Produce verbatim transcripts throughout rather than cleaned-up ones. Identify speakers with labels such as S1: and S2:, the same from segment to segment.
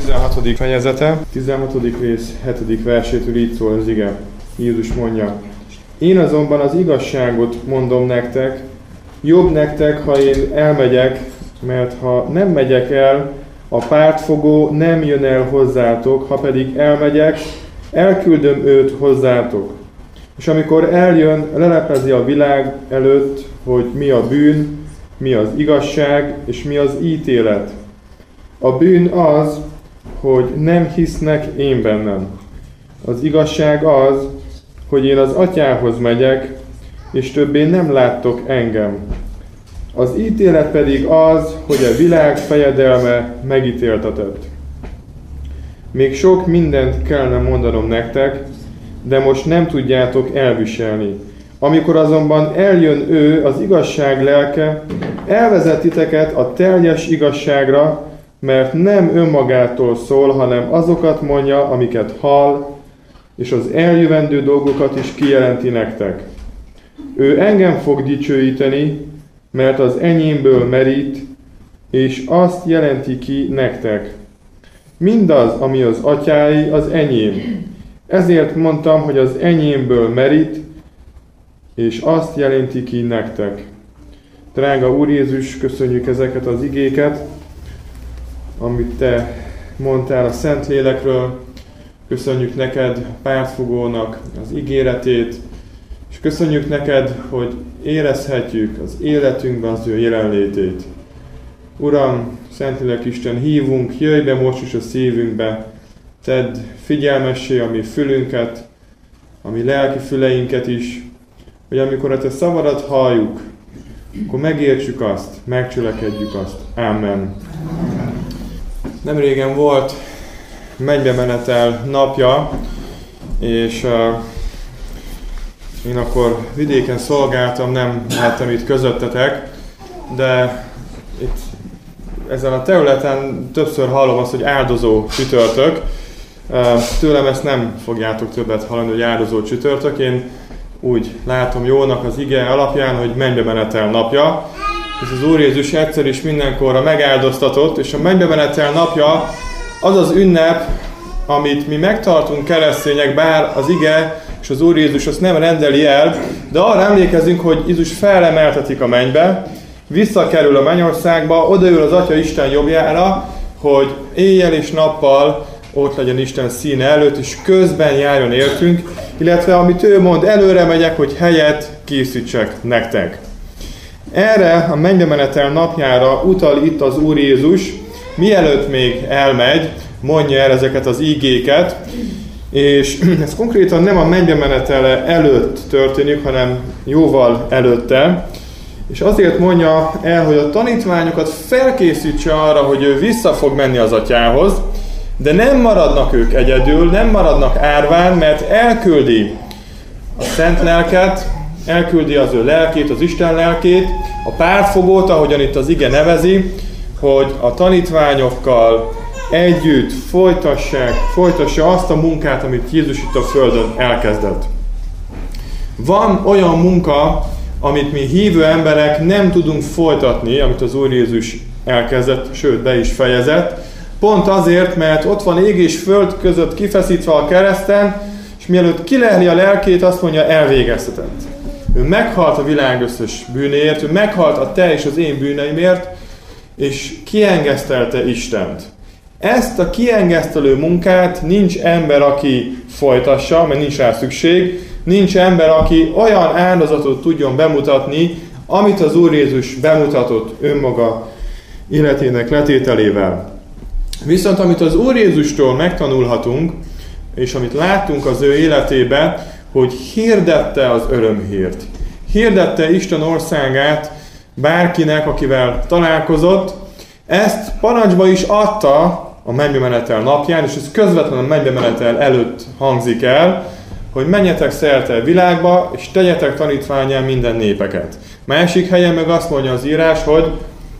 S1: tizenhatodik fejezete, tizenhatodik rész, hetedik versétől így szól az ige. Jézus mondja: Én azonban az igazságot mondom nektek, jobb nektek, ha én elmegyek, mert ha nem megyek el, a pártfogó nem jön el hozzátok, ha pedig elmegyek, elküldöm őt hozzátok. És amikor eljön, lelepezi a világ előtt, hogy mi a bűn, mi az igazság, és mi az ítélet. A bűn az, hogy nem hisznek én bennem. Az igazság az, hogy én az Atyához megyek, és többé nem láttok engem. Az ítélet pedig az, hogy a világ fejedelme megítéltetett. Még sok mindent kellene mondanom nektek, de most nem tudjátok elviselni. Amikor azonban eljön ő, az igazság lelke, elvezet titeket a teljes igazságra, mert nem önmagától szól, hanem azokat mondja, amiket hall, és az eljövendő dolgokat is kijelenti nektek. Ő engem fog dicsőíteni, mert az enyémből merít, és azt jelenti ki nektek. Mindaz, ami az atyái, az enyém. Ezért mondtam, hogy az enyémből merít, és azt jelenti ki nektek. Drága Úr Jézus, köszönjük ezeket az igéket, amit Te mondtál a Szentlélekről. Köszönjük neked pártfogónak az ígéretét, és köszönjük neked, hogy érezhetjük az életünkben az ő jelenlétét. Uram, Szentlélek Isten, hívunk, jöjj be most is a szívünkbe, tedd figyelmessé a mi fülünket, a mi lelki füleinket is, hogy amikor a Te szavadat halljuk, akkor megértsük azt, megcselekedjük azt. Ámen. Nem régen volt mennybe menetel napja, és uh, én akkor vidéken szolgáltam, nem lehettem itt közöttetek, de itt ezen a területen többször hallom azt, hogy áldozó csütörtök. Uh, tőlem ezt nem fogjátok többet hallani, hogy áldozó csütörtök. Én úgy látom jónak az ige alapján, hogy mennybe menetel napja, és az Úr Jézus egyszer is mindenkorra megáldoztatott, és a mennybe menetel napja az az ünnep, amit mi megtartunk keresztények, bár az ige és az Úr Jézus azt nem rendeli el, de arra emlékezünk, hogy Jézus felemeltetik a mennybe, visszakerül a mennyországba, odaül az Atya Isten jobbjára, hogy éjjel és nappal ott legyen Isten színe előtt, és közben járjon értünk, illetve amit ő mond, előre megyek, hogy helyet készítsek nektek. Erre a mennybe menetel napjára utal itt az Úr Jézus, mielőtt még elmegy, mondja el ezeket az ígéket, és ez konkrétan nem a mennybe menetele előtt történik, hanem jóval előtte, és azért mondja el, hogy a tanítványokat felkészítse arra, hogy ő vissza fog menni az Atyához, de nem maradnak ők egyedül, nem maradnak árván, mert elküldi a Szent Lelket, elküldi az ő lelkét, az Isten lelkét, a pártfogót, ahogyan itt az ige nevezi, hogy a tanítványokkal együtt folytassák, folytassa azt a munkát, amit Jézus itt a Földön elkezdett. Van olyan munka, amit mi hívő emberek nem tudunk folytatni, amit az Úr Jézus elkezdett, sőt be is fejezett, pont azért, mert ott van ég és föld között kifeszítve a kereszten, és mielőtt kilehli a lelkét, azt mondja, elvégeztetett. Ő meghalt a világ összes bűnéért, ő meghalt a te és az én bűneimért, és kiengesztelte Istent. Ezt a kiengesztelő munkát nincs ember, aki folytassa, mert nincs rá szükség, nincs ember, aki olyan áldozatot tudjon bemutatni, amit az Úr Jézus bemutatott önmaga életének letételével. Viszont amit az Úr Jézustól megtanulhatunk, és amit láttunk az ő életében, hogy hirdette az örömhírt. Hirdette Isten országát bárkinek, akivel találkozott. Ezt parancsba is adta a mennybe menetel napján, és ez közvetlenül a mennybe menetel előtt hangzik el, hogy menjetek szerte a világba, és tegyetek tanítvánnyá minden népeket. Másik helyen meg azt mondja az írás, hogy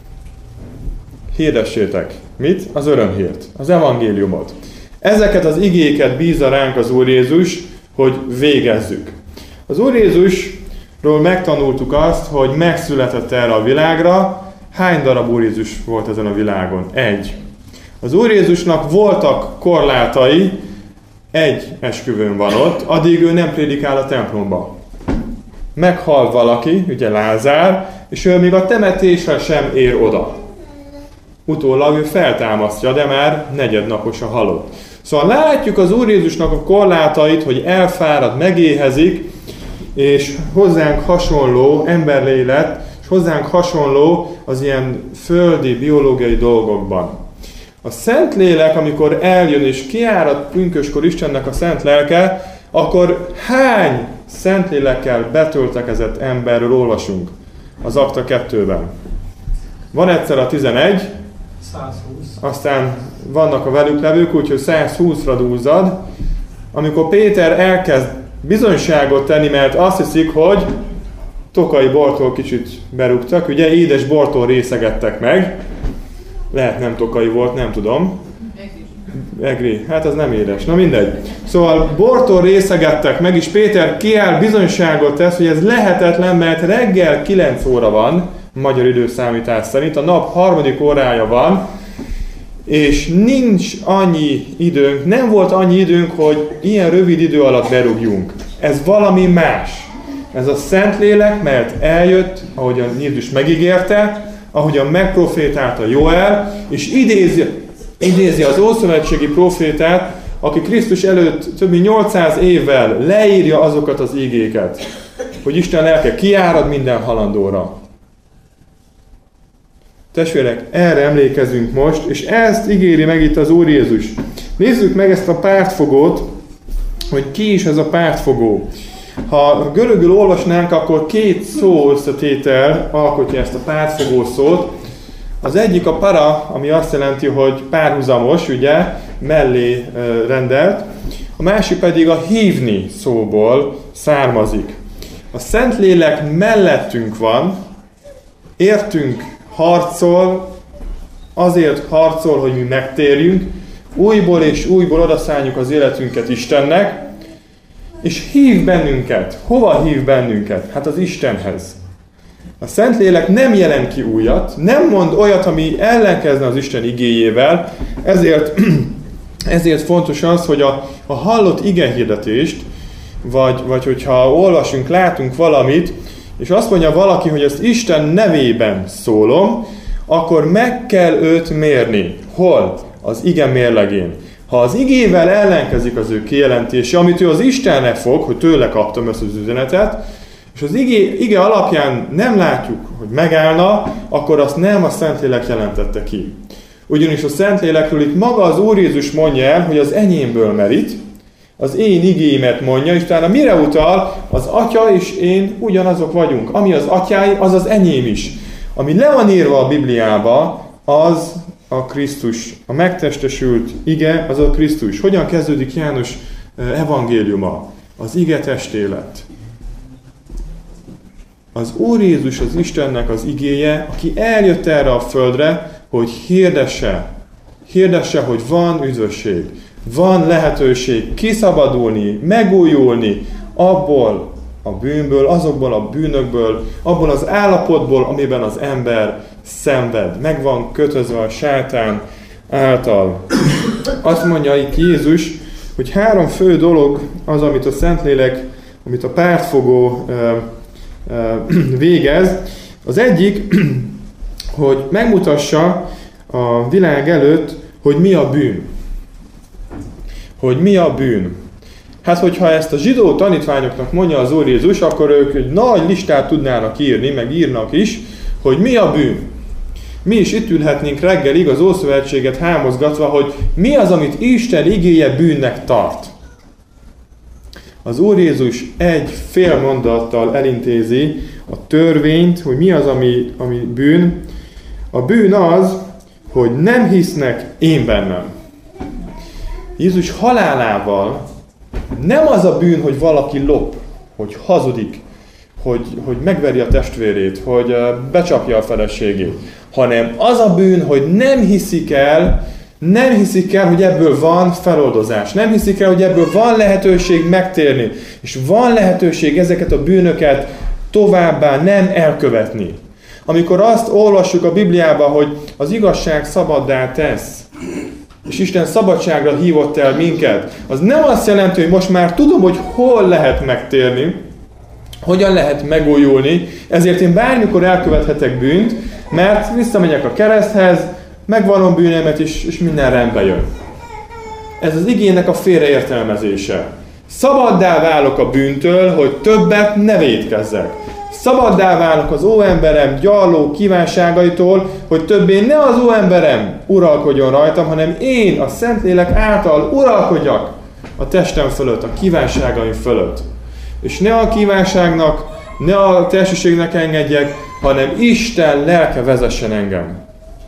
S1: hirdessétek. Mit? Az örömhírt, az evangéliumot. Ezeket az igéket bízza ránk az Úr Jézus, hogy végezzük. Az Úr Jézusról megtanultuk azt, hogy megszületett erre a világra. Hány darab Úr Jézus volt ezen a világon? Egy. Az Úr Jézusnak voltak korlátai, egy esküvőn van ott, addig ő nem prédikál a templomba. Meghal valaki, ugye Lázár, és ő még a temetésre sem ér oda. Utólag ő feltámasztja, de már negyednapos a halott. Szóval látjuk az Úr Jézusnak a korlátait, hogy elfárad, megéhezik, és hozzánk hasonló emberlélet, és hozzánk hasonló az ilyen földi, biológiai dolgokban. A Szentlélek, amikor eljön és kiárad pünköskor Istennek a szent lelke, akkor hány Szentlélekkel betöltekezett emberről olvasunk az Akta kettőben? Van egyszer a tizenegy,
S2: százhúsz.
S1: Aztán vannak a velük levők, úgyhogy százhúszra dúzzad, amikor Péter elkezd bizonyságot tenni, mert azt hiszik, hogy tokai bortól kicsit berúgtak, ugye édes bortól részegettek meg, lehet nem tokai volt, nem tudom. Egri, hát az nem édes, na mindegy. Szóval bortól részegettek meg, és Péter kiáll bizonyságot tesz, hogy ez lehetetlen, mert reggel kilenc óra van, magyar időszámítás szerint, a nap harmadik órája van, és nincs annyi időnk, nem volt annyi időnk, hogy ilyen rövid idő alatt berúgjunk. Ez valami más. Ez a Szentlélek, mert eljött, ahogyan Jézus megígérte, ahogyan megprofétálta Joel, és idézi, idézi az ószövetségi profétát, aki Krisztus előtt több mint nyolcszáz évvel leírja azokat az ígéket, hogy Isten lelke kiárad minden halandóra. Testvérek, erre emlékezünk most, és ezt ígéri meg itt az Úr Jézus. Nézzük meg ezt a pártfogót, hogy ki is ez a pártfogó. Ha görögül olvasnánk, akkor két szó összetétel alkotja ezt a pártfogó szót. Az egyik a para, ami azt jelenti, hogy párhuzamos, ugye, mellé rendelt. A másik pedig a hívni szóból származik. A Szentlélek mellettünk van, értünk harcol, azért harcol, hogy mi megtérjünk, újból és újból odaszálljuk az életünket Istennek, és hív bennünket. Hova hív bennünket? Hát az Istenhez. A Szentlélek nem jelent ki újat, nem mond olyat, ami ellenkezne az Isten igéjével, ezért, ezért fontos az, hogy a, a hallott igehirdetést, vagy, vagy hogyha olvasunk, látunk valamit, és azt mondja valaki, hogy ezt Isten nevében szólom, akkor meg kell őt mérni. Hol? Az ige mérlegén. Ha az igével ellenkezik az ő kijelentése, amit ő az Istennek fog, hogy tőle kaptam ezt az üzenetet, és az ige, ige alapján nem látjuk, hogy megállna, akkor azt nem a Szentlélek jelentette ki. Ugyanis a Szentlélekről itt maga az Úr Jézus mondja el, hogy az enyémből merít, az én igéimet mondja, és utána mire utal? Az Atya és én ugyanazok vagyunk. Ami az atyái, az az enyém is. Ami le van írva a Bibliába, az a Krisztus. A megtestesült ige, az a Krisztus. Hogyan kezdődik János evangéliuma? Az ige testé lett. Az Úr Jézus az Istennek az igéje, aki eljött erre a földre, hogy hirdesse, hirdesse, hogy van üdvösség. Van lehetőség kiszabadulni, megújulni abból a bűnből, azokból a bűnökből, abból az állapotból, amiben az ember szenved. Meg van kötözve a sátán által. Azt mondja itt Jézus, hogy három fő dolog az, amit a Szentlélek, amit a pártfogó ö, ö, végez. Az egyik, hogy megmutassa a világ előtt, hogy mi a bűn. Hogy mi a bűn. Hát, hogyha ezt a zsidó tanítványoknak mondja az Úr Jézus, akkor ők egy nagy listát tudnának írni, meg írnak is, hogy mi a bűn. Mi is itt ülhetnénk reggelig az Ószövetséget hámozgatva, hogy mi az, amit Isten igéje bűnnek tart. Az Úr Jézus egy fél mondattal elintézi a törvényt, hogy mi az, ami, ami bűn. A bűn az, hogy nem hisznek én bennem. Jézus halálával nem az a bűn, hogy valaki lop, hogy hazudik, hogy, hogy megveri a testvérét, hogy becsapja a feleségét, hanem az a bűn, hogy nem hiszik el, nem hiszik el, hogy ebből van feloldozás, nem hiszik el, hogy ebből van lehetőség megtérni, és van lehetőség ezeket a bűnöket továbbá nem elkövetni. Amikor azt olvassuk a Bibliában, hogy az igazság szabaddá tesz, És Isten szabadságra hívott el minket. Az nem azt jelenti, hogy most már tudom, hogy hol lehet megtérni, hogyan lehet megújulni, ezért én bármikor elkövethetek bűnt, mert visszamegyek a kereszthez, megvallom bűneimet, és, és minden rendbe jön. Ez az igének a félreértelmezése. Szabaddá válok a bűntől, hogy többet ne vétkezzek. Szabaddá válok az óemberem gyarló kívánságaitól, hogy többé ne az óemberem uralkodjon rajtam, hanem én a Szentlélek által uralkodjak a testem fölött, a kívánságaim fölött. És ne a kívánságnak, ne a testőségnek engedjek, hanem Isten lelke vezessen engem.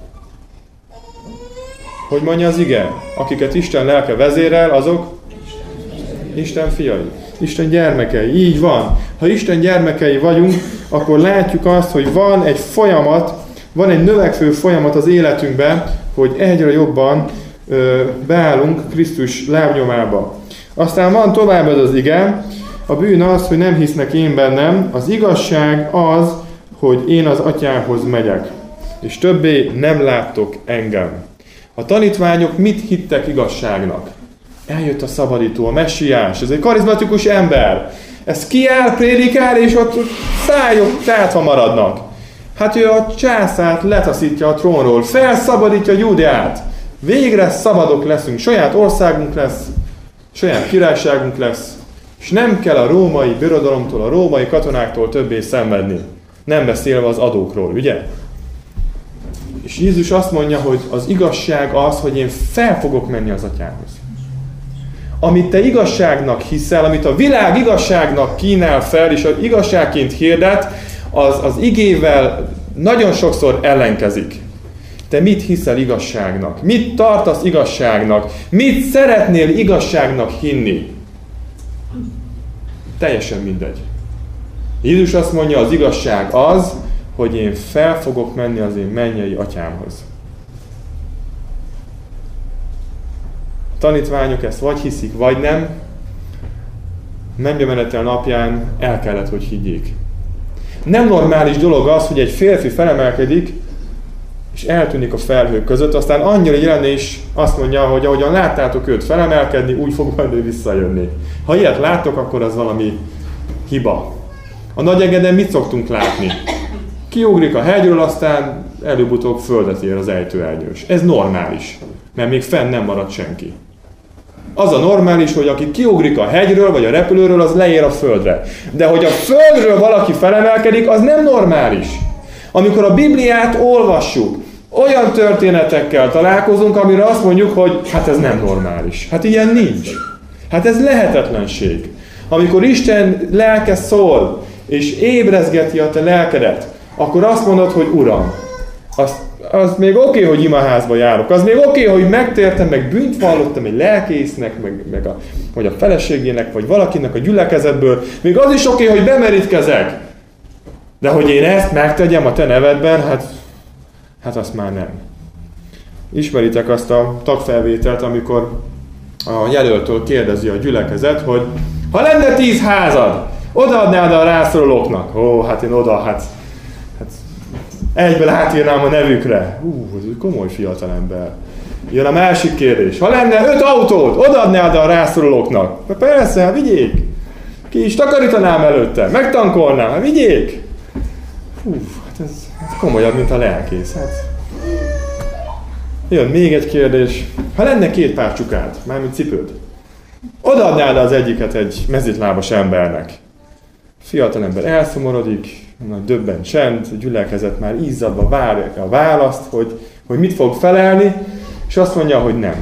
S1: Hogy mondja az ige? Akiket Isten lelke vezérel, azok Isten fiai, Isten gyermekei. Így van. Ha Isten gyermekei vagyunk, akkor látjuk azt, hogy van egy folyamat, van egy növekvő folyamat az életünkben, hogy egyre jobban ö, beállunk Krisztus lábnyomába. Aztán van tovább ez az ige, a bűn az, hogy nem hisznek én bennem, az igazság az, hogy én az atyához megyek, és többé nem láttok engem. A tanítványok mit hittek igazságnak? Eljött a szabadító, a messiás, ez egy karizmatikus ember. Ez kiáll, prédikál, és ott szájok tátva maradnak. Hát ő a császárt letaszítja a trónról, felszabadítja Júdeát. Végre szabadok leszünk, saját országunk lesz, saját királyságunk lesz, és nem kell a római birodalomtól, a római katonáktól többé szenvedni. Nem beszélve az adókról, ugye? És Jézus azt mondja, hogy az igazság az, hogy én fel fogok menni az atyához. Amit te igazságnak hiszel, amit a világ igazságnak kínál fel, és az igazságként hirdet, az az igével nagyon sokszor ellenkezik. Te mit hiszel igazságnak? Mit tartasz igazságnak? Mit szeretnél igazságnak hinni? Teljesen mindegy. Jézus azt mondja, az igazság az, hogy én fel fogok menni az én mennyei atyámhoz. A tanítványok ezt vagy hiszik, vagy nem. Mennybe menetel napján el kellett, hogy higgyék. Nem normális dolog az, hogy egy férfi felemelkedik, és eltűnik a felhők között, aztán annyira jelen és azt mondja, hogy ahogyan láttátok őt felemelkedni, úgy fog majd ő visszajönni. Ha ilyet láttok, akkor az valami hiba. A Nagyegeden mit szoktunk látni? Kiugrik a hegyről, aztán előbb-utóbb földet ér az ejtőernyős. Ez normális, mert még fenn nem marad senki. Az a normális, hogy aki kiugrik a hegyről, vagy a repülőről, az leér a földre. De hogy a földről valaki felemelkedik, az nem normális. Amikor a Bibliát olvassuk, olyan történetekkel találkozunk, amire azt mondjuk, hogy hát ez nem normális. Hát ilyen nincs. Hát ez lehetetlenség. Amikor Isten lelke szól, és ébrezgeti a te lelkedet, akkor azt mondod, hogy Uram, az, az még oké, okay, hogy imaházba járok, az még oké, okay, hogy megtértem, meg bűnt vallottam egy lelkésznek, meg, meg a, vagy a feleségének, vagy valakinek a gyülekezetből, még az is oké, okay, hogy bemerítkezek. De hogy én ezt megtegyem a te nevedben, hát, hát azt már nem. Ismeritek azt a tagfelvételt, amikor a jelöltől kérdezi a gyülekezet, hogy ha lenne tíz házad, odaadnád a rászorulóknak? Ó, hát én oda, hát, hát egyből átírnám a nevükre. Hú, ez egy komoly fiatalember. Jön a másik kérdés. Ha lenne öt autód, odaadnád a rászorulóknak? Persze, hát vigyék. Ki is takarítanám előtte, megtankolnám, hát vigyék. Hú, hát ez, ez komolyabb, mint a lelkész. Hát. Jön még egy kérdés. Ha lenne két pár csukád, mármint cipőd, odaadnád az egyiket egy mezitlábas embernek. Fiatal ember elszomorodik, nagy döbben csend, gyülekezet már izzadva várja a választ, hogy, hogy mit fog felelni, és azt mondja, hogy nem.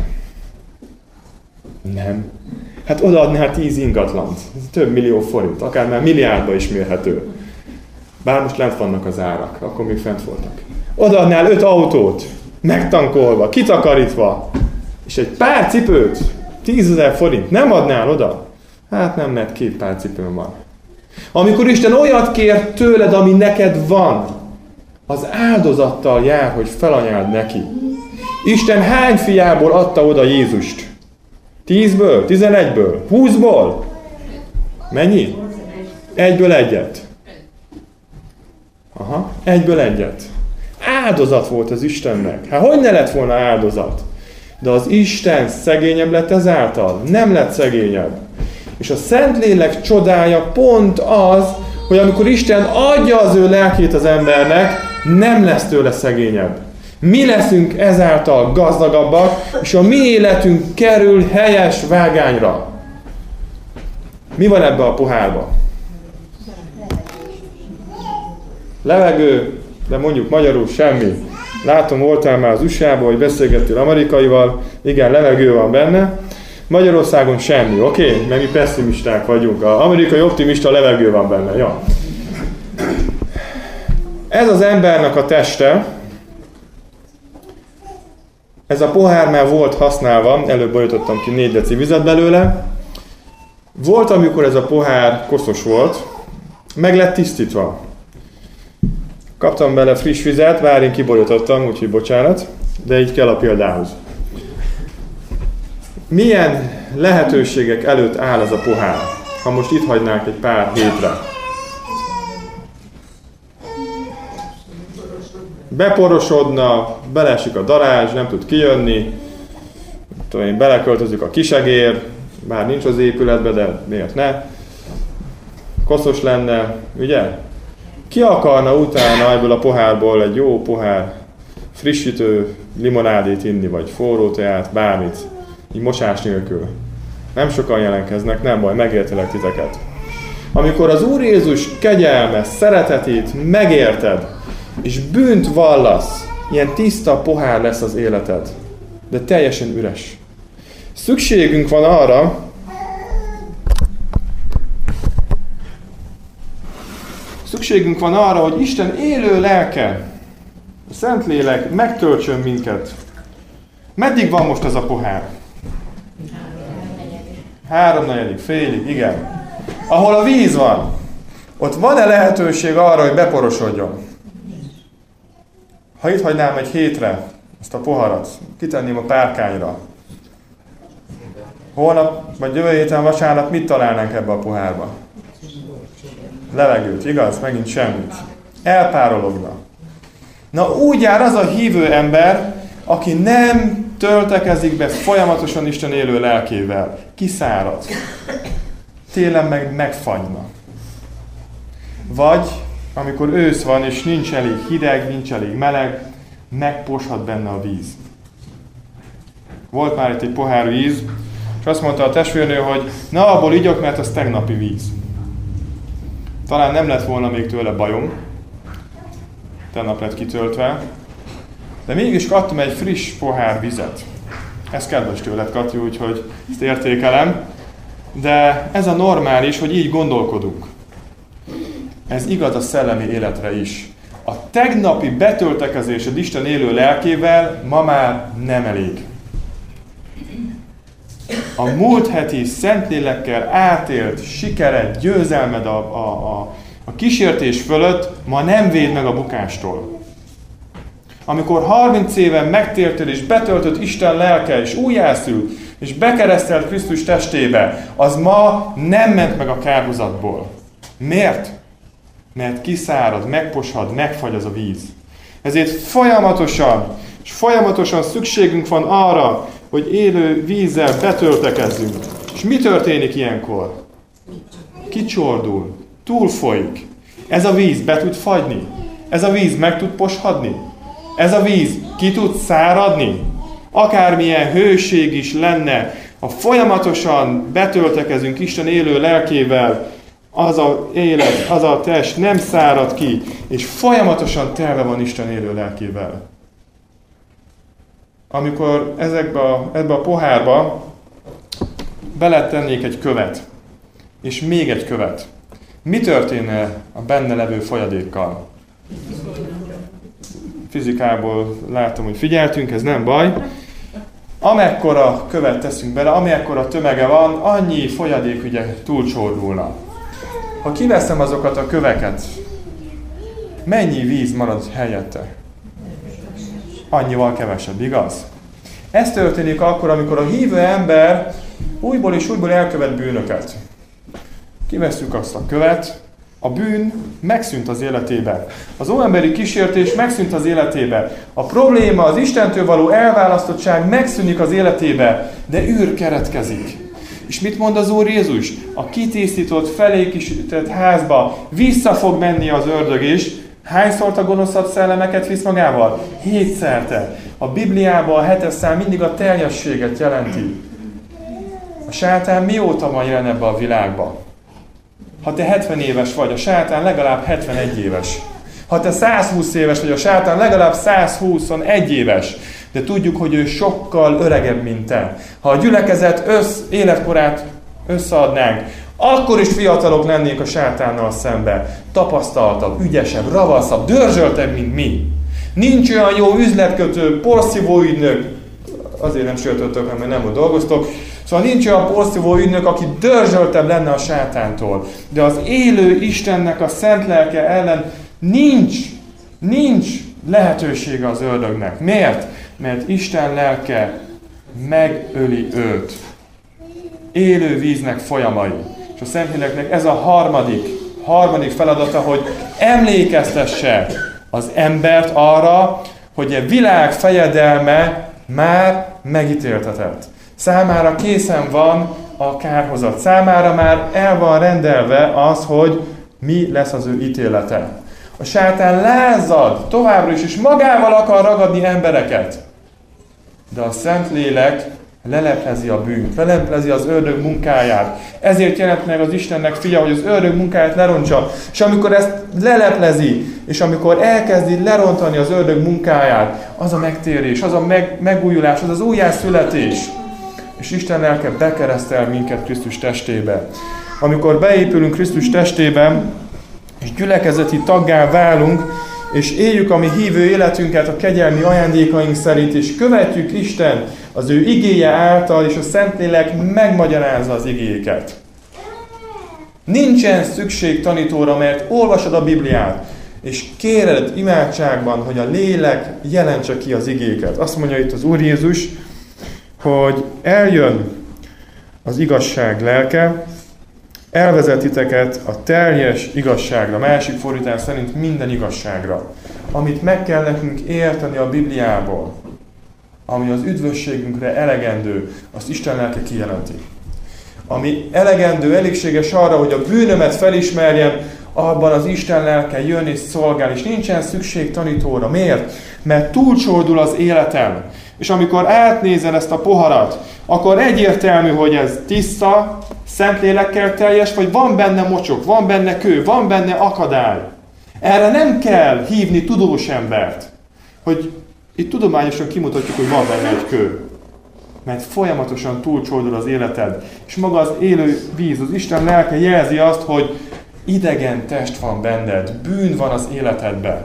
S1: Nem. Hát odaadnál tíz ingatlant. Ez több millió forint, akár már milliárdba is mérhető. Bár most lent vannak az árak, akkor még fent voltak. Odaadnál öt autót, megtankolva, kitakarítva, és egy pár cipőt, tízezer forint, nem adnál oda? Hát nem, mert két pár cipőm van. Amikor Isten olyat kér tőled, ami neked van, az áldozattal jár, hogy felanyáld neki. Isten hány fiából adta oda Jézust? Tízből? Tizenegyből? Húszból? Mennyi? Egyből egyet. Aha, egyből egyet. Áldozat volt az Istennek. Hát hogy ne lett volna áldozat? De az Isten szegényebb lett ezáltal, nem lett szegényebb. És a Szentlélek csodája pont az, hogy amikor Isten adja az ő lelkét az embernek, nem lesz tőle szegényebb. Mi leszünk ezáltal gazdagabbak, és a mi életünk kerül helyes vágányra. Mi van ebbe a pohárba? Levegő, de mondjuk magyarul semmi. Látom, voltál már az u es á-ban, hogy beszélgettél amerikaival, igen, levegő van benne. Magyarországon semmi, oké? Okay? Mert mi pessimisták vagyunk. Az amerikai optimista levegő van benne, ja. Ez az embernek a teste, ez a pohár már volt használva, előbb bajutottam ki négy deci vizet belőle. Volt, amikor ez a pohár koszos volt, meg lett tisztítva. Kaptam bele friss vizet, bár én kibolyotottam, úgyhogy bocsánat, de így kell a példához. Milyen lehetőségek előtt áll ez a pohár, ha most itt hagynánk egy pár hétre? Beporosodna, beleesik a darázs, nem tud kijönni, tudom én, beleköltözik a kisegér, bár nincs az épületben, de miért ne? Koszos lenne, ugye? Ki akarna utána ebből a pohárból egy jó pohár frissítő limonádét inni, vagy forró teát, bármit, így mosás nélkül? Nem sokan jelentkeznek, nem baj, megértelek titeket. Amikor az Úr Jézus kegyelme, szeretetét megérted, és bűnt vallasz, ilyen tiszta pohár lesz az életed, de teljesen üres. Szükségünk van arra, szükségünk van arra, hogy Isten élő lelke, a Szentlélek megtöltsön minket. Meddig van most ez a pohár? Háromnegyedik, félig, igen. Ahol a víz van, ott van-e lehetőség arra, hogy beporosodjon? Ha itt hagynám egy hétre ezt a poharat, kitenném a párkányra, holnap, vagy jövő héten vasárnap mit találnánk ebbe a pohárba? Levegőt, igaz? Megint semmit. Elpárologna. Na úgy jár az a hívő ember, aki nem töltekezik be folyamatosan Isten élő lelkével. Kiszárad. Télen meg megfagyna. Vagy amikor ősz van, és nincs elég hideg, nincs elég meleg, megposhat benne a víz. Volt már itt egy pohár víz, és azt mondta a testvérnő, hogy na, abból igyok, mert az tegnapi víz. Talán nem lett volna még tőle bajom, tegnap lett kitöltve, de mégis kaptam egy friss pohár vizet. Ez kedves tőled, Kati, úgyhogy ezt értékelem, de ez a normális, hogy így gondolkodunk. Ez igaz a szellemi életre is. A tegnapi betöltekezésed Isten élő lelkével ma már nem elég. A múlt heti Szentlélekkel átélt sikered, győzelmed a, a, a, a kísértés fölött ma nem véd meg a bukástól. Amikor harminc éven megtértél és betöltött Isten lelke, és újjászült, és bekeresztelt Krisztus testébe, az ma nem ment meg a kárhozatból. Miért? Mert kiszárad, megposhad, megfagy az a víz. Ezért folyamatosan, és folyamatosan szükségünk van arra, hogy élő vízzel betöltekezzünk. És mi történik ilyenkor? Kicsordul, túlfolyik. Ez a víz be tud fagyni. Ez a víz meg tud poshadni. Ez a víz ki tud száradni. Akármilyen hőség is lenne, ha folyamatosan betöltekezünk Isten élő lelkével, az a élet, az a test nem szárad ki, és folyamatosan telve van Isten élő lelkével. Amikor ezekbe a, ebbe a pohárba beletennék egy követ, és még egy követ, mi történne a benne levő folyadékkal? Fizikából látom, hogy figyeltünk, ez nem baj. Amekkora követ teszünk bele, amekkora tömege van, annyi folyadék ugye túlcsordulna. Ha kiveszem azokat a köveket, mennyi víz marad helyette? Annyival kevesebb, igaz? Ez történik akkor, amikor a hívő ember újból és újból elkövet bűnöket. Kivesszük azt a követ, a A bűn megszűnt az életében. Az óemberi kísértés megszűnt az életében. A probléma, az Istentől való elválasztottság megszűnik az életébe, de űr keretkezik. És mit mond az Úr Jézus? A kitisztított, felékesített házba vissza fog menni az ördög is. Hányszor a gonoszabb szellemeket visz magával? Hétszerte. A Bibliában a hetes szám mindig a teljességet jelenti. A sátán mióta van jelen ebbe a világba? Ha te hetven éves vagy, a sátán legalább hetvenegy éves. Ha te százhúsz éves vagy, a sátán legalább százhuszonegy éves. De tudjuk, hogy ő sokkal öregebb, mint te. Ha a gyülekezet össz, életkorát összeadnánk, akkor is fiatalok lennénk a sátánnal szembe. Tapasztaltabb, ügyesebb, ravaszabb, dörzsöltebb, mint mi. Nincs olyan jó üzletkötő, porszívó ügynök, azért nem söltöttök, mert nem ott dolgoztok, szóval nincs olyan porszívó ügynök, aki dörzsöltebb lenne a sátántól. De az élő Istennek a szent lelke ellen nincs, nincs lehetősége az ördögnek. Miért? Mert Isten lelke megöli őt. Élő víznek folyamai. És a Szentléleknek ez a harmadik, harmadik feladata, hogy emlékeztesse az embert arra, hogy a világ fejedelme már megítéltetett. Számára készen van a kárhozat. Számára már el van rendelve az, hogy mi lesz az ő ítélete. A sátán lázad továbbra is, és magával akar ragadni embereket. De a Szentlélek leleplezi a bűnt, leleplezi az ördög munkáját. Ezért jelent meg az Istennek fia, hogy az ördög munkáját lerontsa. És amikor ezt leleplezi, és amikor elkezdi lerontani az ördög munkáját, az a megtérés, az a meg, megújulás, az az újjászületés. És Isten lelke bekeresztel minket Krisztus testébe. Amikor beépülünk Krisztus testében, és gyülekezeti taggá válunk, és éljük a mi hívő életünket a kegyelmi ajándékaink szerint, és követjük Isten az ő igéje által, és a Szentlélek megmagyarázza az igéket. Nincsen szükség tanítóra, mert olvasod a Bibliát, és kéred imádságban, hogy a lélek jelentse ki az igéket. Azt mondja itt az Úr Jézus, hogy eljön az igazság lelke, elvezet titeket a teljes igazságra, másik fordítás szerint minden igazságra, amit meg kell nekünk érteni a Bibliából, ami az üdvösségünkre elegendő, azt Isten lelke kijelenti. Ami elegendő, elégséges arra, hogy a bűnömet felismerjem, abban az Isten lelke jön és szolgál, és nincsen szükség tanítóra. Miért? Mert túlcsordul az életem. És amikor átnézel ezt a poharat, akkor egyértelmű, hogy ez tiszta, Szentlélekkel teljes, vagy van benne mocsok, van benne kő, van benne akadály. Erre nem kell hívni tudós embert, hogy itt tudományosan kimutatjuk, hogy van benne egy kő. Mert folyamatosan túlcsordul az életed. És maga az élő víz, az Isten lelke jelzi azt, hogy idegen test van benned, bűn van az életedben.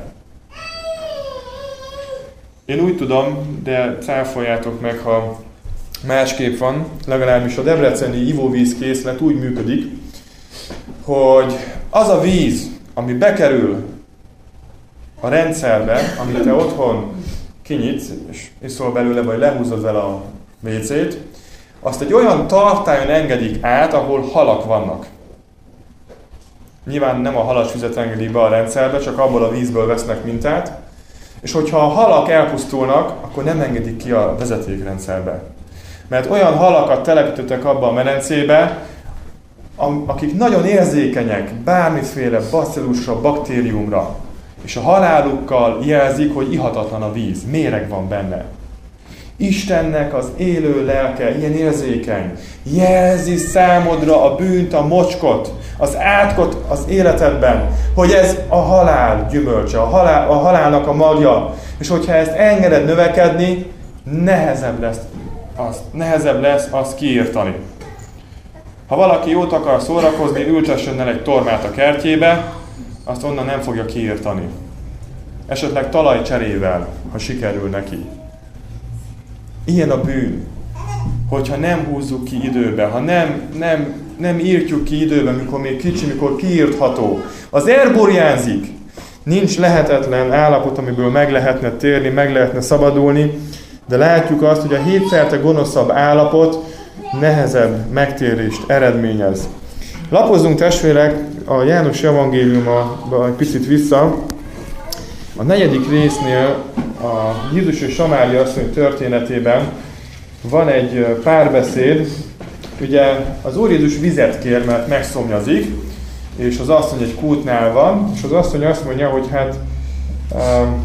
S1: Én úgy tudom, de cáfoljátok meg, ha másképp van, legalábbis a debreceni ivóvízkészlet úgy működik, hogy az a víz, ami bekerül a rendszerbe, amit te otthon kinyitsz, és iszol belőle, vagy lehúzod vele a vécét, azt egy olyan tartályon engedik át, ahol halak vannak. Nyilván nem a halasvizet engedik be a rendszerbe, csak abból a vízből vesznek mintát, és hogyha a halak elpusztulnak, akkor nem engedik ki a vezetékrendszerbe. Mert olyan halakat telepítettek abba a medencébe, akik nagyon érzékenyek bármiféle bacillusra, baktériumra, és a halálukkal jelzik, hogy ihatatlan a víz, méreg van benne. Istennek az élő lelke ilyen érzékeny, jelzi számodra a bűnt, a mocskot, az átkot az életedben, hogy ez a halál gyümölcse, a, halál, a halálnak a magja, és hogyha ezt engeded növekedni, nehezebb lesz azt, nehezebb lesz azt kiírtani. Ha valaki jót akar szórakozni, ültessen el egy tormát a kertjébe, azt onnan nem fogja kiírtani. Esetleg talajcserével, ha sikerül neki. Ilyen a bűn, hogyha nem húzzuk ki időbe, ha nem, nem, nem írtjuk ki időbe, mikor még kicsi, mikor kiírtható. Az erburjánzik. Nincs lehetetlen állapot, amiből meg lehetne térni, meg lehetne szabadulni, de látjuk azt, hogy a hétszerte gonoszabb állapot nehezebb megtérést eredményez. Lapozzunk testvérek a János evangéliumba egy picit vissza. A negyedik résznél a Jézus és Samária asszony történetében van egy párbeszéd. Ugye az Úr Jézus vizet kér, mert megszomjazik, és az asszony egy kútnál van, és az asszony azt mondja, hogy hát um,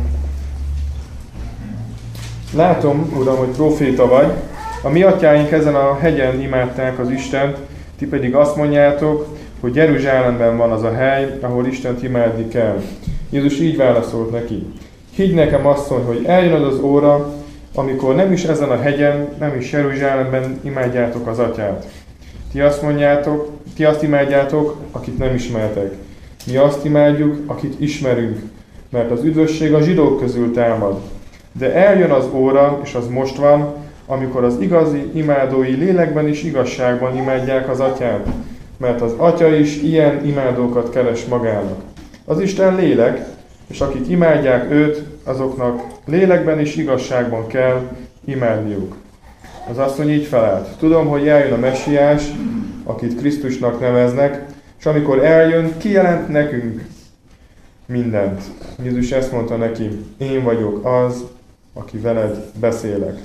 S1: látom, Uram, hogy próféta vagy, a mi atyáink ezen a hegyen imádták az Istent, ti pedig azt mondjátok, hogy Jeruzsálemben van az a hely, ahol Istent imádni kell. Jézus így válaszolt neki. Higgy nekem, asszony, hogy eljön az az óra, amikor nem is ezen a hegyen, nem is Jeruzsálemben imádjátok az atyát. Ti azt mondjátok, ti azt imádjátok, akit nem ismertek. Mi azt imádjuk, akit ismerünk, mert az üdvösség a zsidók közül támad. De eljön az óra, és az most van, amikor az igazi imádói lélekben és igazságban imádják az atyát, mert az atya is ilyen imádókat keres magának. Az Isten lélek, és akik imádják őt, azoknak lélekben és igazságban kell imádniuk. Az asszony így felelt. Tudom, hogy eljön a Messiás, akit Krisztusnak neveznek, és amikor eljön, kijelent nekünk mindent. Jézus ezt mondta neki, én vagyok az, aki veled beszélek.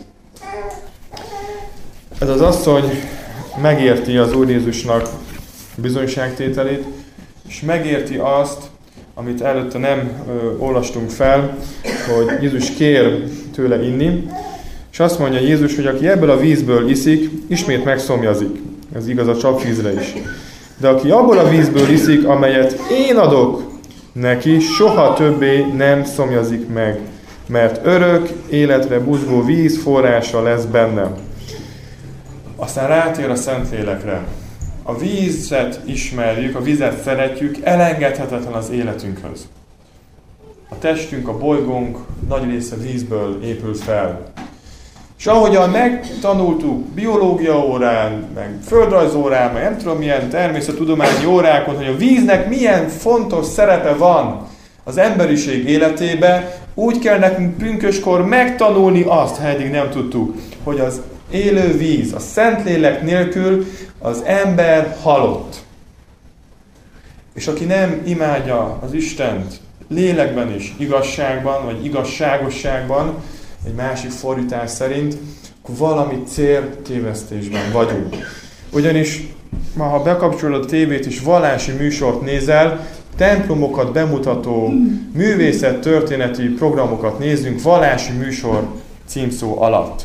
S1: Ez az asszony megérti az Úr Jézusnak bizonyságtételét, és megérti azt, amit előtte nem ö, olvastunk fel, hogy Jézus kér tőle inni, és azt mondja Jézus, hogy aki ebből a vízből iszik, ismét megszomjazik. Ez igaz a csapvízre is. De aki abból a vízből iszik, amelyet én adok neki, soha többé nem szomjazik meg, mert örök életre buzgó víz forrása lesz bennem. Aztán rátér a Szentlélekre. A vízet ismerjük, a vizet szeretjük, elengedhetetlen az életünkhöz. A testünk, a bolygónk nagy része vízből épül fel. És ahogyan megtanultuk biológia órán, meg földrajz órán, meg nem tudom milyen természettudományi órákon, hogy a víznek milyen fontos szerepe van az emberiség életébe, úgy kell nekünk pünköskor megtanulni azt, ha eddig nem tudtuk, hogy az élő víz, a Szentlélek nélkül az ember halott. És aki nem imádja az Istent lélekben és igazságban, vagy igazságosságban, egy másik fordítás szerint, akkor valami céltévesztésben vagyunk. Ugyanis, ma ha bekapcsolod a tévét és vallási műsort nézel, templomokat bemutató művészet-történeti programokat nézzünk vallási műsor címszó alatt.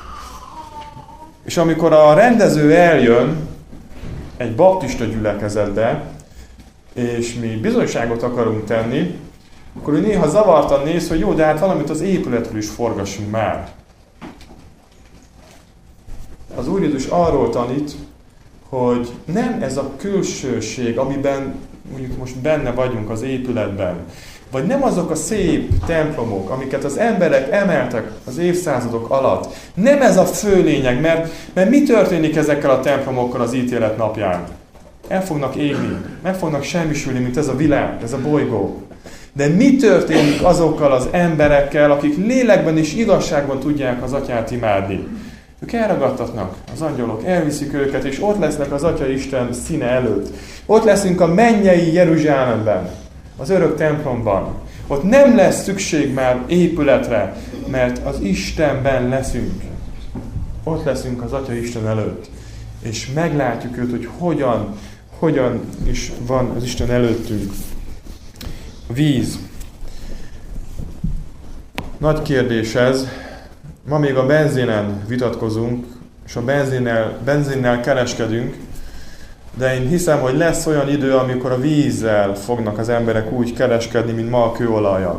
S1: És amikor a rendező eljön egy baptista gyülekezetbe, és mi bizonyságot akarunk tenni, akkor ő néha zavartan néz, hogy jó, de hát valamit az épületről is forgassunk már. Az Úr Jézus arról tanít, hogy nem ez a külsőség, amiben mondjuk most benne vagyunk az épületben, vagy nem azok a szép templomok, amiket az emberek emeltek az évszázadok alatt. Nem ez a fő lényeg, mert, mert mi történik ezekkel a templomokkal az ítélet napján? El fognak égni, meg fognak semmisülni, mint ez a világ, ez a bolygó. De mi történik azokkal az emberekkel, akik lélekben és igazságban tudják az Atyát imádni? Ők elragadtatnak, az angyalok elviszik őket, és ott lesznek az Atya Isten színe előtt. Ott leszünk a mennyei Jeruzsálemben, az örök templomban. Ott nem lesz szükség már épületre, mert az Istenben leszünk. Ott leszünk az Atya Isten előtt. És meglátjuk őt, hogy hogyan, hogyan is van az Isten előttünk. Víz. Nagy kérdés ez. Ma még a benzinen vitatkozunk, és a benzinnel, benzinnel kereskedünk, de én hiszem, hogy lesz olyan idő, amikor a vízzel fognak az emberek úgy kereskedni, mint ma a kőolajjal.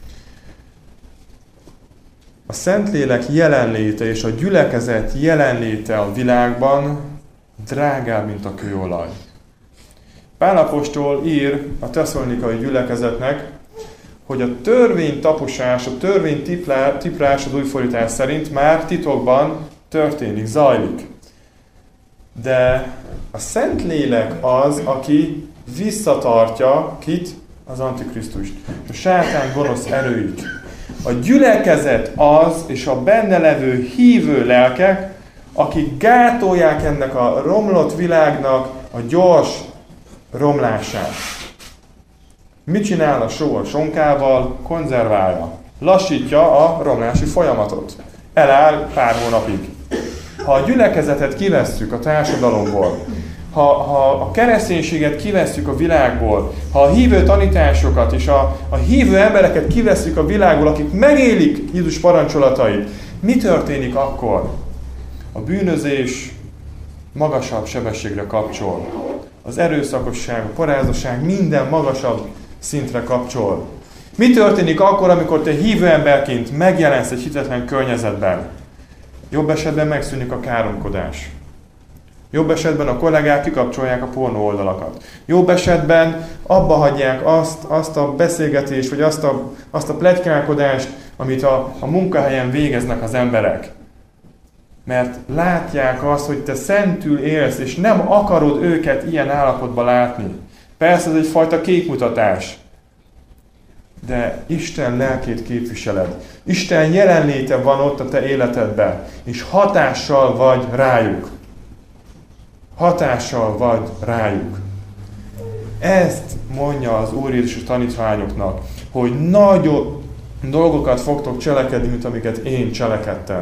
S1: A Szentlélek jelenléte és a gyülekezet jelenléte a világban drágább, mint a kőolaj. Pál apostol ír a tesszalonikai gyülekezetnek, hogy a törvény taposás, a törvény tiprás az új fordítás szerint már titokban történik, zajlik. De a Szentlélek az, aki visszatartja kit? Az Antikrisztust. A sátán gonosz erőit. A gyülekezet az, és a benne levő hívő lelkek, akik gátolják ennek a romlott világnak a gyors romlását. Mit csinál a só a sonkával? Konzerválja. Lassítja a romlási folyamatot. Eláll pár hónapig. Ha a gyülekezetet kivesszük a társadalomból, ha, ha a kereszténységet kivesszük a világból, ha a hívő tanításokat és a, a hívő embereket kivesszük a világból, akik megélik Jézus parancsolatait, mi történik akkor? A bűnözés magasabb sebességre kapcsol. Az erőszakosság, a parázosság minden magasabb szintre kapcsol. Mi történik akkor, amikor te hívő emberként megjelensz egy hitetlen környezetben? Jobb esetben megszűnik a káromkodás. Jobb esetben a kollégák kikapcsolják a pornó oldalakat. Jobb esetben abba hagyják azt, azt a beszélgetést, vagy azt a, azt a pletykálkodást, amit a, a munkahelyen végeznek az emberek. Mert látják azt, hogy te szentül élsz, és nem akarod őket ilyen állapotban látni. Persze ez egyfajta képmutatás. De Isten lelkét képviseled. Isten jelenléte van ott a te életedben, és hatással vagy rájuk. Hatással vagy rájuk. Ezt mondja az Úr Jézus a tanítványoknak, hogy nagyobb dolgokat fogtok cselekedni, mint amiket én cselekedtem.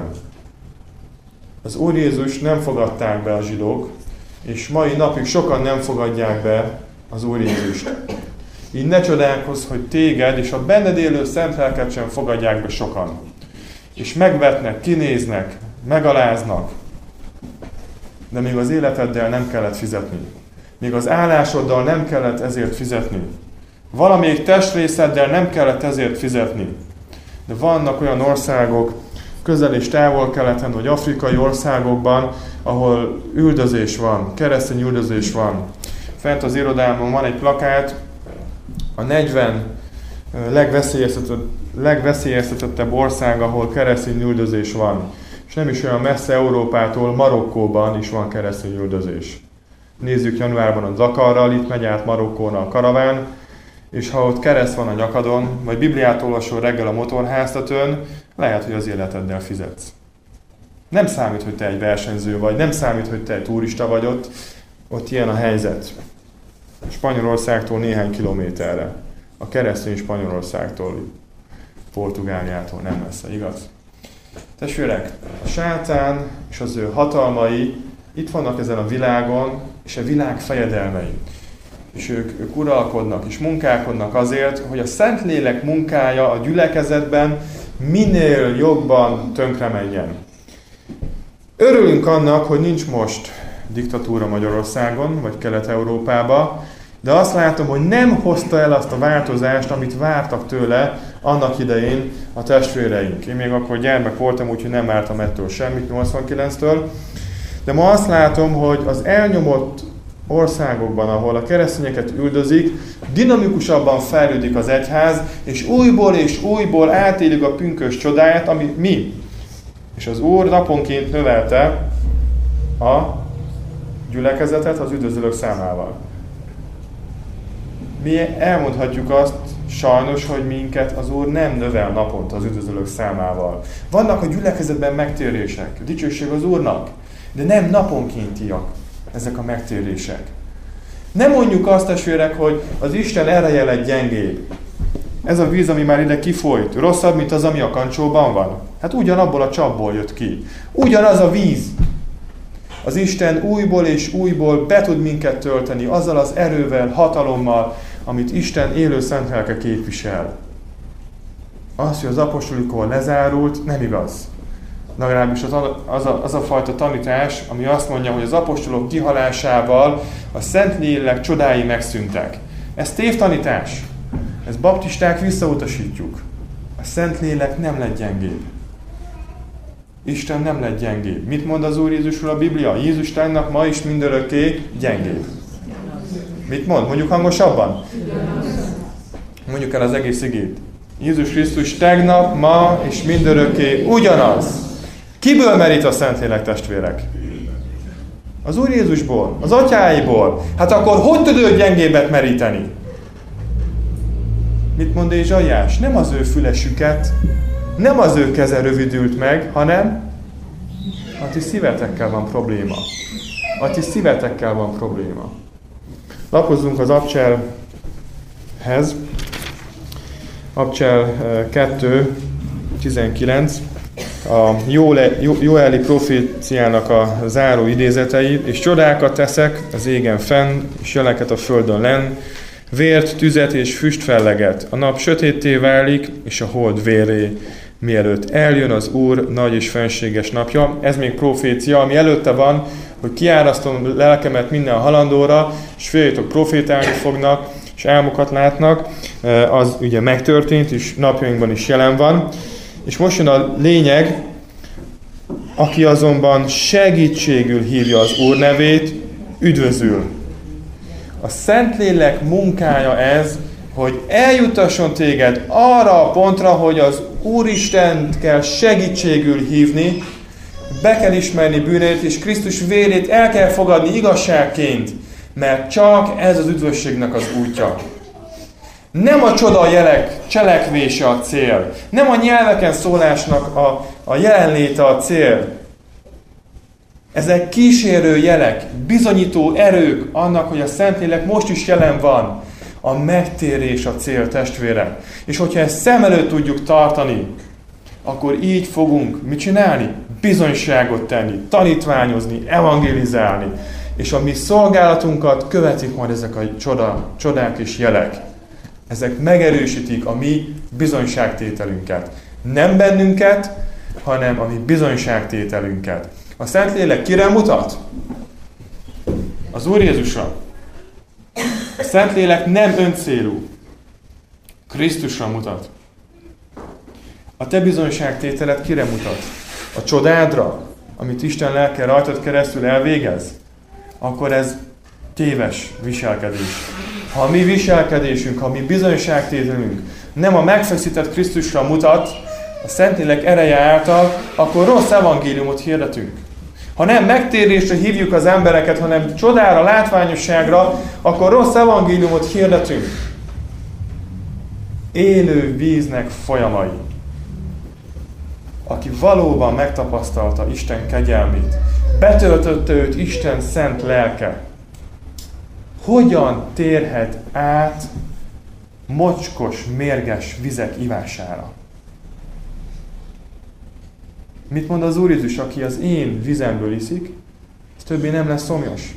S1: Az Úr Jézus nem fogadták be a zsidók, és mai napig sokan nem fogadják be az Úr Jézust. Így ne csodálkozz, hogy téged és a benned élő szent lelket sem fogadják be sokan. És megvetnek, kinéznek, megaláznak, de még az életeddel nem kellett fizetni. Még az állásoddal nem kellett ezért fizetni. Valamelyik testrészeddel nem kellett ezért fizetni. De vannak olyan országok, közel és távol-keleten, vagy afrikai országokban, ahol üldözés van, keresztény üldözés van. Fent az irodámon van egy plakát, a negyven legveszélyeztetett, legveszélyeztetettebb ország, ahol keresztény üldözés van. És nem is olyan messze Európától, Marokkóban is van keresztény üldözés. Nézzük januárban a Dakarral, itt megy át Marokkón a karaván, és ha ott kereszt van a nyakadon, vagy Bibliát olvasol reggel a motorháztetőn, lehet, hogy az életeddel fizetsz. Nem számít, hogy te egy versenyző vagy, nem számít, hogy te egy turista vagy ott, ott ilyen a helyzet. Spanyolországtól néhány kilométerre. A keresztény Spanyolországtól, Portugáliától nem messze, igaz? Testvérek, a sátán és az ő hatalmai itt vannak ezen a világon, és a világ fejedelmei. És ők, ők uralkodnak és munkálkodnak azért, hogy a Szentlélek munkája a gyülekezetben minél jobban tönkre menjen. Örülünk annak, hogy nincs most diktatúra Magyarországon, vagy Kelet-Európában, de azt látom, hogy nem hozta el azt a változást, amit vártak tőle annak idején a testvéreink. Én még akkor gyermek voltam, úgyhogy nem vártam ettől semmit nyolcvankilenctől. De ma azt látom, hogy az elnyomott országokban, ahol a keresztényeket üldözik, dinamikusabban fejlődik az egyház, és újból és újból átélik a pünkös csodáját, ami mi. És az Úr naponként növelte a gyülekezetet az üdvözlők számával. Mi elmondhatjuk azt sajnos, hogy minket az Úr nem növel naponta az üdvözlők számával. Vannak a gyülekezetben megtérések, dicsőség az Úrnak, de nem naponkéntiak ezek a megtérések. Nem mondjuk azt, testvérek, hogy az Isten ereje lett gyengébb. Ez a víz, ami már ide kifolyt, rosszabb, mint az, ami a kancsóban van. Hát ugyanabból a csapból jött ki. Ugyanaz a víz. Az Isten újból és újból be tud minket tölteni azzal az erővel, hatalommal, amit Isten élő szent lelke képvisel. Az, hogy az apostoli kor lezárult, nem igaz. Legalábbis az a, az, a, az a fajta tanítás, ami azt mondja, hogy az apostolok kihalásával a Szentlélek csodái megszűntek. Ez tévtanítás. Ez baptisták visszautasítjuk. A Szentlélek nem lett gyengébb. Isten nem lett gyengébb. Mit mond az Úr Jézusról a Biblia? Jézus tegnap, ma is mindörökké gyengébb. Mit mond? Mondjuk hangosabban? Mondjuk el az egész igét. Jézus Krisztus tegnap, ma és mindörökké ugyanaz. Kiből merít a Szentlélek, testvérek? Az Úr Jézusból, az atyáiból. Hát akkor hogy tud ő gyengébbet meríteni? Mit mond Ézsaiás? Nem az ő fülesüket, nem az ő keze rövidült meg, hanem a ti szívetekkel van probléma. A ti szívetekkel van probléma. Lapozzunk az Abcselhez. Abcsel kettő tizenkilenc. A Jóeli proféciának a záró idézetei, és csodákat teszek az égen fenn, és jeleket a földön lenn, vért, tüzet és füstfelleget, a nap sötétté válik, és a hold vérré, mielőtt eljön az Úr nagy és fenséges napja. Ez még profécia, ami előtte van, hogy kiárasztom lelkemet minden halandóra, és féljetok profétálni fognak, és álmokat látnak, az ugye megtörtént, és napjainkban is jelen van. És most jön a lényeg, aki azonban segítségül hívja az Úr nevét, üdvözül. A Szentlélek munkája ez, hogy eljutasson téged arra a pontra, hogy az Úristent kell segítségül hívni, be kell ismerni bűnét, és Krisztus vérét el kell fogadni igazságként, mert csak ez az üdvösségnek az útja. Nem a csoda jelek cselekvése a cél. Nem a nyelveken szólásnak a, a jelenléte a cél. Ezek kísérő jelek, bizonyító erők annak, hogy a Szentlélek most is jelen van. A megtérés a cél, testvérek. És hogyha ezt szem előtt tudjuk tartani, akkor így fogunk mit csinálni? Bizonyságot tenni, tanítványozni, evangélizálni. És a mi szolgálatunkat követik majd ezek a csoda, csodák és jelek. Ezek megerősítik a mi bizonyságtételünket. Nem bennünket, hanem a mi bizonyságtételünket. A Szentlélek kire mutat? Az Úr Jézusra. A Szentlélek nem öncélú. Krisztusra mutat. A te bizonyságtételed kire mutat? A csodádra, amit Isten lelke rajtad keresztül elvégez? Akkor ez téves viselkedés. Ha a mi viselkedésünk, ha a mi bizonyságtételünk nem a megfeszített Krisztusra mutat, a Szentlélek ereje által, akkor rossz evangéliumot hirdetünk. Ha nem megtérésre hívjuk az embereket, hanem csodára, látványosságra, akkor rossz evangéliumot hirdetünk. Élő víznek folyamai. Aki valóban megtapasztalta Isten kegyelmét, betöltötte őt Isten szent lelke, hogyan térhet át mocskos, mérges vizek ivására? Mit mond az Úr Jézus, aki az én vizemből iszik, az többé nem lesz szomjas?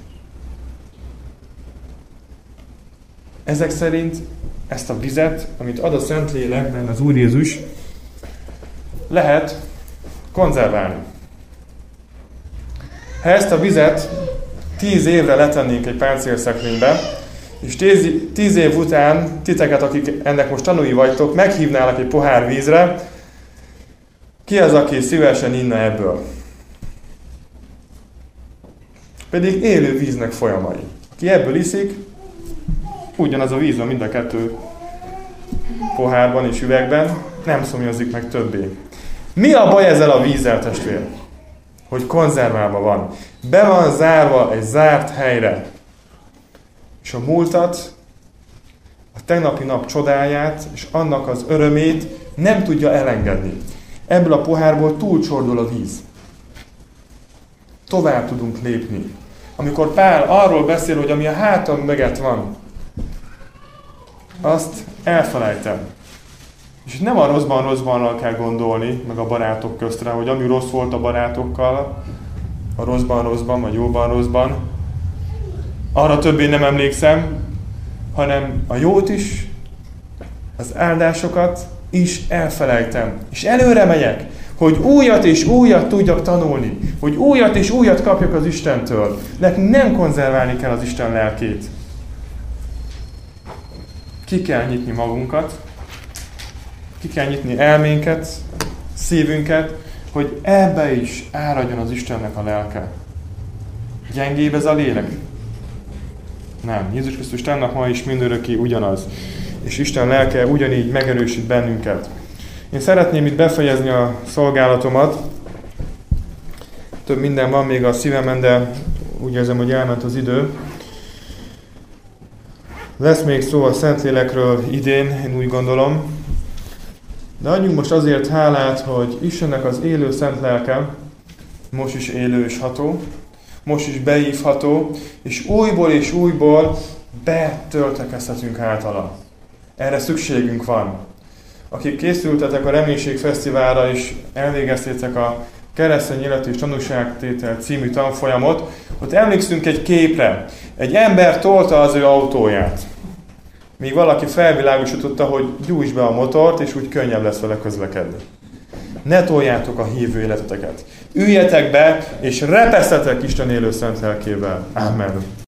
S1: Ezek szerint ezt a vizet, amit ad a Szentlélekben az Úr Jézus, lehet konzerválni. Ha ezt a vizet tíz évre letennénk egy páncélszekrénybe, és tíz, tíz év után titeket, akik ennek most tanúi vagytok, meghívnálak egy pohár vízre, ki az, aki szívesen inna ebből? Pedig élő víznek folyamai. Aki ebből iszik, ugyanaz a víz van mind a kettő pohárban és üvegben, nem szomjazik meg többé. Mi a baj ezzel a vízzel, testvér? Hogy konzerválva van. Be van zárva egy zárt helyre. És a múltat, a tegnapi nap csodáját, és annak az örömét nem tudja elengedni. Ebből a pohárból túlcsordul a víz. Tovább tudunk lépni. Amikor Pál arról beszél, hogy ami a hátam mögött van, azt elfelejtem. És nem a rosszban rosszbanra kell gondolni, meg a barátok köztre, hogy ami rossz volt a barátokkal, a rosszban rosszban, vagy jóban rosszban, arra többé nem emlékszem, hanem a jót is, az áldásokat is elfelejtem. És előre megyek, hogy újat és újat tudjak tanulni, hogy újat és újat kapjak az Istentől. Nekünk nem konzerválni kell az Isten lelkét. Ki kell nyitni magunkat, ki kell nyitni elménket, szívünket, hogy ebbe is áradjon az Istennek a lelke. Gyengébb ez a lélek? Nem. Jézus Krisztus tennak ma is mindörökké ugyanaz. És Isten lelke ugyanígy megerősít bennünket. Én szeretném itt befejezni a szolgálatomat. Több minden van még a szívemen, de úgy érzem, hogy elment az idő. Lesz még szó a Szentlélekről idén, én úgy gondolom. De adjunk most azért hálát, hogy Istennek az élő szent lelke most is élő és ható, most is beívható, és újból és újból betöltekezhetünk általa. Erre szükségünk van. Akik készültetek a Reménység Fesztiválra és elvégeztétek a Keresztény Élet és Tanúságtétel című tanfolyamot, ott emlékszünk egy képre. Egy ember tolta az ő autóját. Míg valaki felvilágosította, hogy gyújtsd be a motort, és úgy könnyebb lesz vele közlekedni. Ne toljátok a hívő életeteket. Üljetek be, és repesztetek Isten élő szent lelkével. Amen.